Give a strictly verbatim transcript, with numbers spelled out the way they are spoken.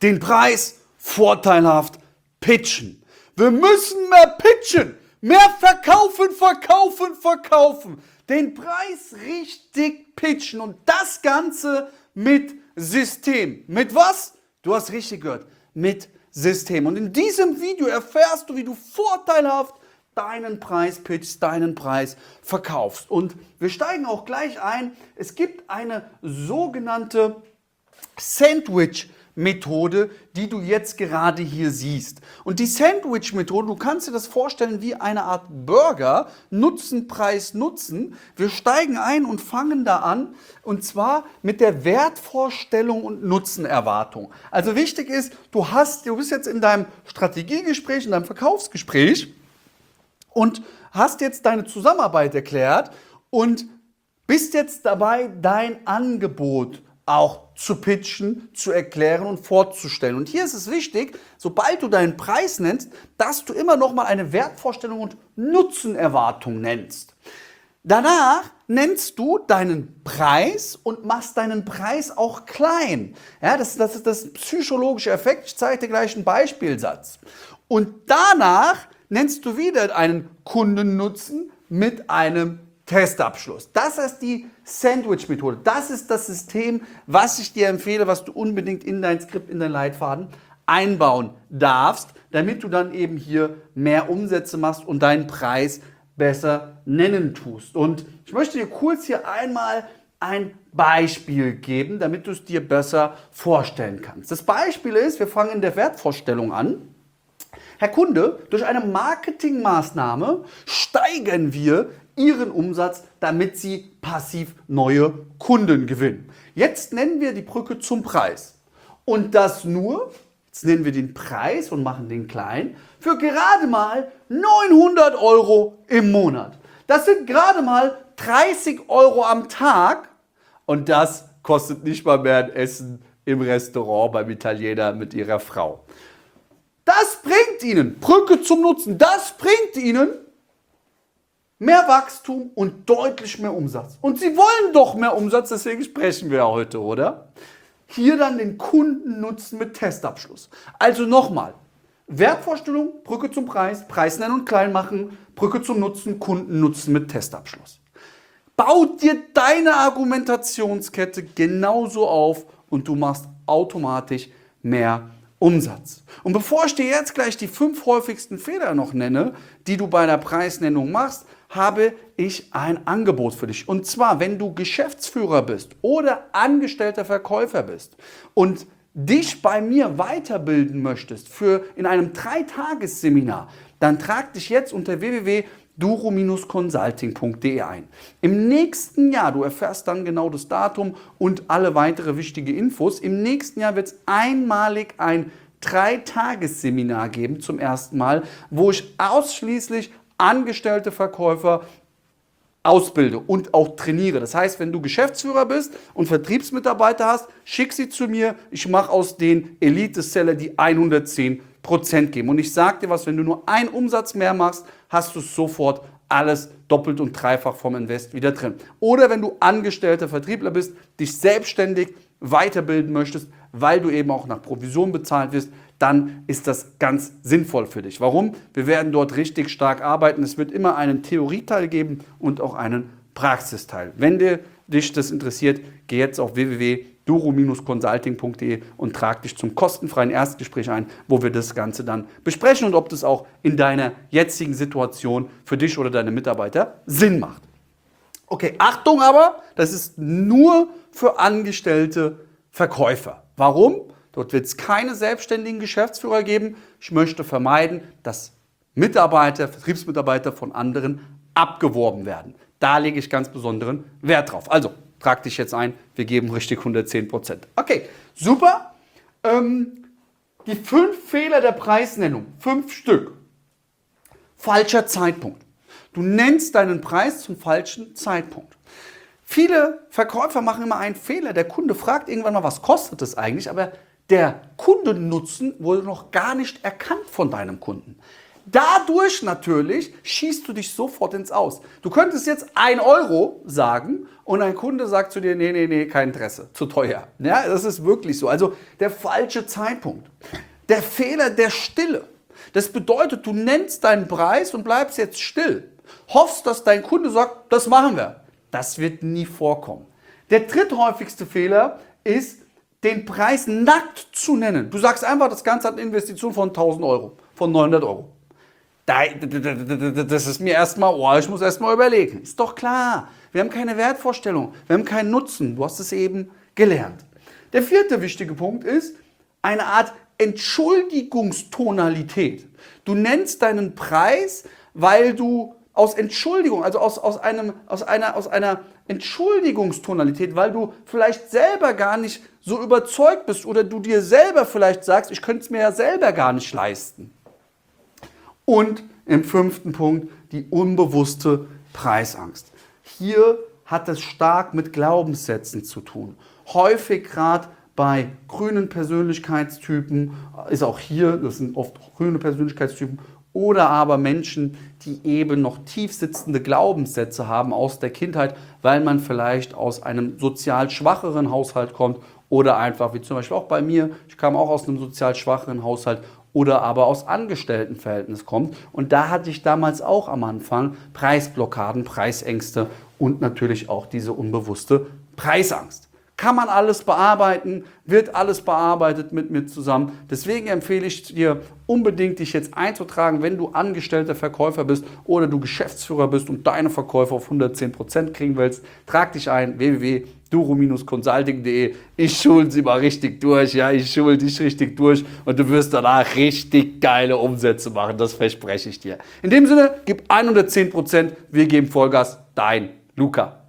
den Preis vorteilhaft pitchen. Wir müssen mehr pitchen, mehr verkaufen, verkaufen, verkaufen. Den Preis richtig pitchen und das Ganze mit System. Mit was? Du hast richtig gehört, mit System. Und in diesem Video erfährst du, wie du vorteilhaft deinen Preis pitchst, deinen Preis verkaufst. Und wir steigen auch gleich ein. Es gibt eine sogenannte Sandwich-Methode, die du jetzt gerade hier siehst. Und die Sandwich-Methode, du kannst dir das vorstellen wie eine Art Burger, Nutzen, Preis, Nutzen. Wir steigen ein und fangen da an, und zwar mit der Wertvorstellung und Nutzenerwartung. Also wichtig ist, du hast, du bist jetzt in deinem Strategiegespräch, in deinem Verkaufsgespräch und hast jetzt deine Zusammenarbeit erklärt und bist jetzt dabei, dein Angebot auch zu pitchen, zu erklären und vorzustellen. Und hier ist es wichtig, sobald du deinen Preis nennst, dass du immer noch mal eine Wertvorstellung und Nutzenerwartung nennst. Danach nennst du deinen Preis und machst deinen Preis auch klein. Ja, das, das ist das psychologische Effekt. Ich zeige dir gleich einen Beispielsatz. Und danach nennst du wieder einen Kundennutzen mit einem Testabschluss. Das ist die Sandwich-Methode. Das ist das System, was ich dir empfehle, was du unbedingt in dein Skript, in dein Leitfaden einbauen darfst, damit du dann eben hier mehr Umsätze machst und deinen Preis besser nennen tust. Und ich möchte dir kurz hier einmal ein Beispiel geben, damit du es dir besser vorstellen kannst. Das Beispiel ist, wir fangen in der Wertvorstellung an. Herr Kunde, durch eine Marketingmaßnahme steigern wir Ihren Umsatz, damit Sie passiv neue Kunden gewinnen. Jetzt nennen wir die Brücke zum Preis. Und das nur, jetzt nennen wir den Preis und machen den klein, für gerade mal neunhundert Euro im Monat. Das sind gerade mal dreißig Euro am Tag und das kostet nicht mal mehr ein Essen im Restaurant beim Italiener mit Ihrer Frau. Das bringt Ihnen, Brücke zum Nutzen, das bringt Ihnen mehr Wachstum und deutlich mehr Umsatz. Und Sie wollen doch mehr Umsatz, deswegen sprechen wir ja heute, oder? Hier dann den Kundennutzen mit Testabschluss. Also nochmal, Wertvorstellung, Brücke zum Preis, Preis nennen und klein machen, Brücke zum Nutzen, Kundennutzen mit Testabschluss. Bau dir deine Argumentationskette genauso auf und du machst automatisch mehr Umsatz. Und bevor ich dir jetzt gleich die fünf häufigsten Fehler noch nenne, die du bei der Preisnennung machst, habe ich ein Angebot für dich. Und zwar, wenn du Geschäftsführer bist oder angestellter Verkäufer bist und dich bei mir weiterbilden möchtest für in einem Dreitagesseminar, dann trag dich jetzt unter w w w punkt duro Bindestrich consulting punkt de ein. Im nächsten Jahr, du erfährst dann genau das Datum und alle weitere wichtige Infos, im nächsten Jahr wird es einmalig ein Dreitagesseminar geben zum ersten Mal, wo ich ausschließlich angestellte Verkäufer ausbilde und auch trainiere. Das heißt, wenn du Geschäftsführer bist und Vertriebsmitarbeiter hast, schick sie zu mir. Ich mache aus den Elite-Seller die hundertzehn Prozent geben. Und ich sage dir was, wenn du nur einen Umsatz mehr machst, hast du sofort alles doppelt und dreifach vom Invest wieder drin. Oder wenn du angestellter Vertriebler bist, dich selbstständig weiterbilden möchtest, weil du eben auch nach Provision bezahlt wirst, dann ist das ganz sinnvoll für dich. Warum? Wir werden dort richtig stark arbeiten. Es wird immer einen Theorieteil geben und auch einen Praxisteil. Wenn dir, dich das interessiert, geh jetzt auf w w w punkt duro Bindestrich consulting punkt de und trag dich zum kostenfreien Erstgespräch ein, wo wir das Ganze dann besprechen und ob das auch in deiner jetzigen Situation für dich oder deine Mitarbeiter Sinn macht. Okay, Achtung aber, das ist nur für angestellte Verkäufer. Warum? Dort wird es keine selbstständigen Geschäftsführer geben. Ich möchte vermeiden, dass Mitarbeiter, Vertriebsmitarbeiter von anderen abgeworben werden. Da lege ich ganz besonderen Wert drauf. Also, trag dich jetzt ein, wir geben richtig hundertzehn Prozent. Okay, super. Ähm, die fünf Fehler der Preisnennung, fünf Stück. Falscher Zeitpunkt. Du nennst deinen Preis zum falschen Zeitpunkt. Viele Verkäufer machen immer einen Fehler. Der Kunde fragt irgendwann mal, was kostet das eigentlich? Aber der Kundennutzen wurde noch gar nicht erkannt von deinem Kunden. Dadurch natürlich schießt du dich sofort ins Aus. Du könntest jetzt ein Euro sagen und ein Kunde sagt zu dir, nee, nee, nee, kein Interesse, zu teuer. Ja, das ist wirklich so. Also der falsche Zeitpunkt. Der Fehler der Stille. Das bedeutet, du nennst deinen Preis und bleibst jetzt still. Hoffst, dass dein Kunde sagt, das machen wir. Das wird nie vorkommen. Der dritthäufigste Fehler ist, den Preis nackt zu nennen. Du sagst einfach, das Ganze hat eine Investition von tausend Euro, von neunhundert Euro. Das ist mir erstmal, oh, ich muss erstmal überlegen. Ist doch klar, wir haben keine Wertvorstellung, wir haben keinen Nutzen. Du hast es eben gelernt. Der vierte wichtige Punkt ist eine Art Entschuldigungstonalität. Du nennst deinen Preis, weil du aus Entschuldigung, also aus, aus, einem, aus, einer, aus einer Entschuldigungstonalität, weil du vielleicht selber gar nicht so überzeugt bist oder du dir selber vielleicht sagst, ich könnte es mir ja selber gar nicht leisten. Und im fünften Punkt die unbewusste Preisangst. Hier hat es stark mit Glaubenssätzen zu tun. Häufig gerade bei grünen Persönlichkeitstypen, ist auch hier, das sind oft grüne Persönlichkeitstypen, oder aber Menschen, die eben noch tiefsitzende Glaubenssätze haben aus der Kindheit, weil man vielleicht aus einem sozial schwacheren Haushalt kommt oder einfach, wie zum Beispiel auch bei mir, ich kam auch aus einem sozial schwacheren Haushalt oder aber aus Angestelltenverhältnis kommt. Und da hatte ich damals auch am Anfang Preisblockaden, Preisängste und natürlich auch diese unbewusste Preisangst. Kann man alles bearbeiten, wird alles bearbeitet mit mir zusammen. Deswegen empfehle ich dir unbedingt, dich jetzt einzutragen, wenn du angestellter Verkäufer bist oder du Geschäftsführer bist und deine Verkäufe auf hundertzehn Prozent kriegen willst. Trag dich ein, w w w punkt duro Bindestrich consulting punkt de. Ich schule sie mal richtig durch, ja, ich schule dich richtig durch und du wirst danach richtig geile Umsätze machen, das verspreche ich dir. In dem Sinne, gib hundertzehn Prozent, wir geben Vollgas, dein Luca.